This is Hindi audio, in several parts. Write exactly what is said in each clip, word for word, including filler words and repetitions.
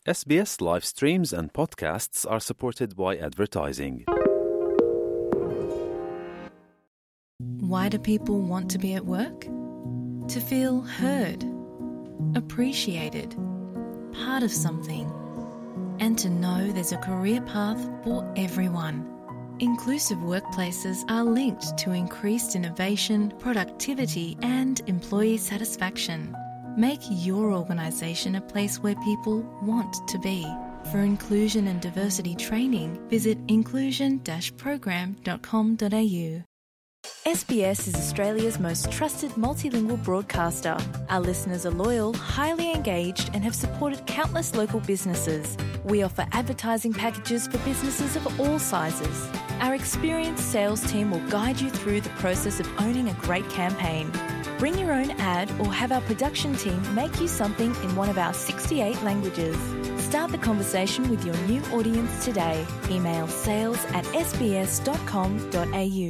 S B S live streams and podcasts are supported by advertising. Why do people want to be at work? To feel heard, appreciated, part of something, and to know there's a career path for everyone. Inclusive workplaces are linked to increased innovation, productivity, and employee satisfaction. Make your organisation a place where people want to be. For inclusion and diversity training, visit inclusion dash program dot com dot a u. S B S is Australia's most trusted multilingual broadcaster. Our listeners are loyal, highly engaged, and have supported countless local businesses. We offer advertising packages for businesses of all sizes. Our experienced sales team will guide you through the process of owning a great campaign. Bring your own ad or have our production team make you something in one of our sixty-eight languages. Start the conversation with your new audience today. Email sales at s b s dot com dot a u.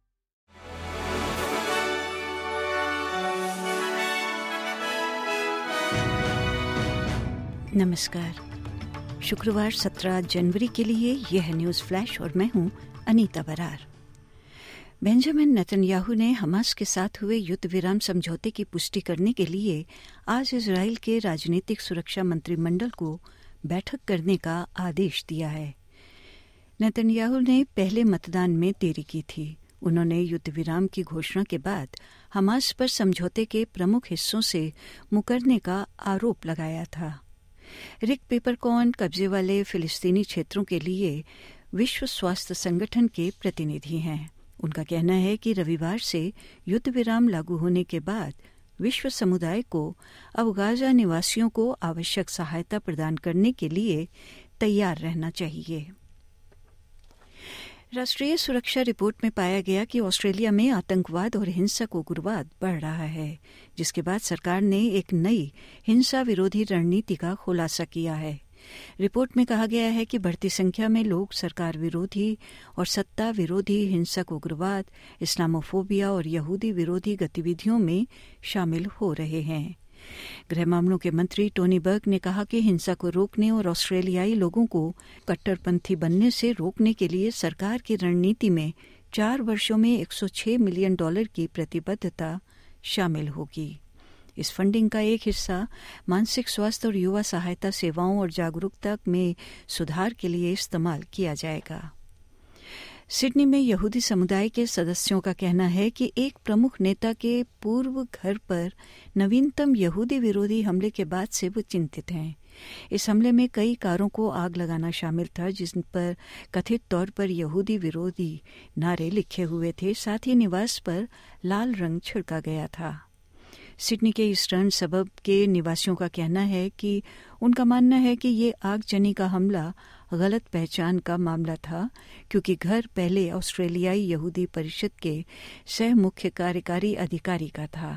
नमस्कार। शुक्रवार सत्रह जनवरी के लिए यह न्यूज़ फ्लैश और मैं हूं अनीता बरार। बेंजामिन नेतन्याहू ने हमास के साथ हुए युद्ध विराम समझौते की पुष्टि करने के लिए आज इजराइल के राजनीतिक सुरक्षा मंत्रिमंडल को बैठक करने का आदेश दिया है। नेतन्याहू ने पहले मतदान में देरी की थी। उन्होंने युद्ध विराम की घोषणा के बाद हमास पर समझौते के प्रमुख हिस्सों से मुकरने का आरोप लगाया था। रिक पेपरकॉर्न कब्जे वाले फिलिस्तीनी क्षेत्रों के लिए विश्व स्वास्थ्य संगठन के प्रतिनिधि हैं। उनका कहना है कि रविवार से युद्ध विराम लागू होने के बाद विश्व समुदाय को अब गाजा निवासियों को आवश्यक सहायता प्रदान करने के लिए तैयार रहना चाहिए। राष्ट्रीय सुरक्षा रिपोर्ट में पाया गया कि ऑस्ट्रेलिया में आतंकवाद और हिंसक उग्रवाद बढ़ रहा है, जिसके बाद सरकार ने एक नई हिंसा विरोधी रणनीति का खुलासा किया है। रिपोर्ट में कहा गया है कि बढ़ती संख्या में लोग सरकार विरोधी और सत्ता विरोधी हिंसक उग्रवाद, इस्लामोफोबिया और यहूदी विरोधी गतिविधियों में शामिल हो रहे हैं। गृह मामलों के मंत्री टोनी बर्ग ने कहा कि हिंसा को रोकने और ऑस्ट्रेलियाई लोगों को कट्टरपंथी बनने से रोकने के लिए सरकार की रणनीति में चार वर्षों में एक सौ छह मिलियन डॉलर की प्रतिबद्धता शामिल होगी। इस फंडिंग का एक हिस्सा मानसिक स्वास्थ्य और युवा सहायता सेवाओं और जागरूकता में सुधार के लिए इस्तेमाल किया जाएगा। सिडनी में यहूदी समुदाय के सदस्यों का कहना है कि एक प्रमुख नेता के पूर्व घर पर नवीनतम यहूदी विरोधी हमले के बाद से वो चिंतित हैं। इस हमले में कई कारों को आग लगाना शामिल था, जिन पर कथित तौर पर यहूदी विरोधी नारे लिखे हुए थे। साथ ही निवास पर लाल रंग छिड़का गया था। सिडनी के ईस्टर्न सबब के निवासियों का कहना है कि उनका मानना है कि ये आगजनी का हमला गलत पहचान का मामला था, क्योंकि घर पहले ऑस्ट्रेलियाई यहूदी परिषद के सह मुख्य कार्यकारी अधिकारी का था।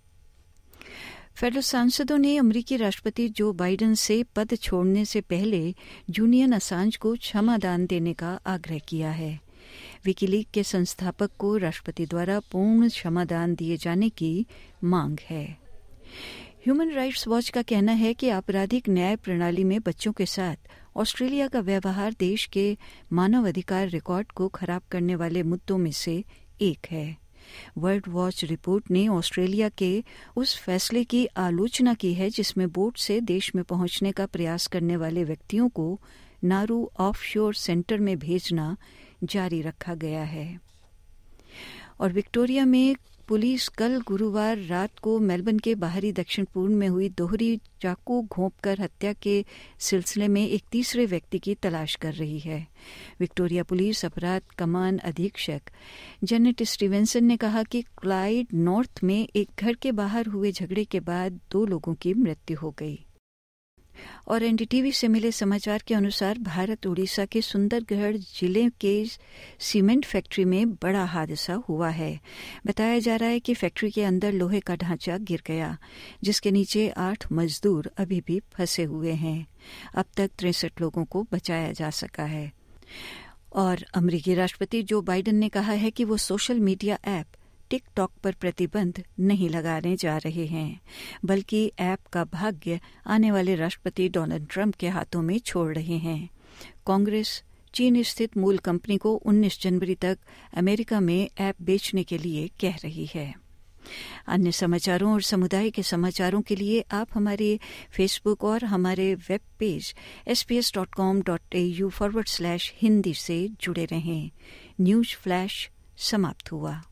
फेडरल सांसदों ने अमेरिकी राष्ट्रपति जो बाइडेन से पद छोड़ने से पहले जूलियन असांज को क्षमादान देने का आग्रह किया है। विकीलीक के संस्थापक को राष्ट्रपति द्वारा पूर्ण क्षमादान दिए जाने की मांग है। ह्यूमन राइट्स वॉच का कहना है कि आपराधिक न्याय प्रणाली में बच्चों के साथ ऑस्ट्रेलिया का व्यवहार देश के मानव अधिकार रिकॉर्ड को खराब करने वाले मुद्दों में से एक है। वर्ल्ड वॉच रिपोर्ट ने ऑस्ट्रेलिया के उस फैसले की आलोचना की है जिसमें बोट से देश में पहुंचने का प्रयास करने वाले व्यक्तियों को नारू ऑफशोर सेंटर में भेजना जारी रखा गया है। और विक्टोरिया में पुलिस कल गुरुवार रात को मेलबर्न के बाहरी दक्षिण पूर्व में हुई दोहरी चाकू घोंपकर हत्या के सिलसिले में एक तीसरे व्यक्ति की तलाश कर रही है। विक्टोरिया पुलिस अपराध कमान अधीक्षक जेनेट स्टीवेंसन ने कहा कि क्लाइड नॉर्थ में एक घर के बाहर हुए झगड़े के बाद दो लोगों की मृत्यु हो गई। और एनडीटीवी से मिले समाचार के अनुसार भारत उड़ीसा के सुंदरगढ़ जिले के सीमेंट फैक्ट्री में बड़ा हादसा हुआ है। बताया जा रहा है कि फैक्ट्री के अंदर लोहे का ढांचा गिर गया, जिसके नीचे आठ मजदूर अभी भी फंसे हुए हैं। अब तक तिरसठ लोगों को बचाया जा सका है। और अमेरिकी राष्ट्रपति जो बाइडेन ने कहा है कि वो सोशल मीडिया ऐप टिकटॉक पर प्रतिबंध नहीं लगाने जा रहे हैं, बल्कि ऐप का भाग्य आने वाले राष्ट्रपति डोनाल्ड ट्रंप के हाथों में छोड़ रहे हैं। कांग्रेस चीन स्थित मूल कंपनी को उन्नीस जनवरी तक अमेरिका में ऐप बेचने के लिए कह रही है। अन्य समाचारों और समुदाय के समाचारों के लिए आप हमारे फेसबुक और हमारे web page S B S dot com dot A U forward slash Hindi से जुड़े रहें। न्यूज फ्लैश समाप्त हुआ।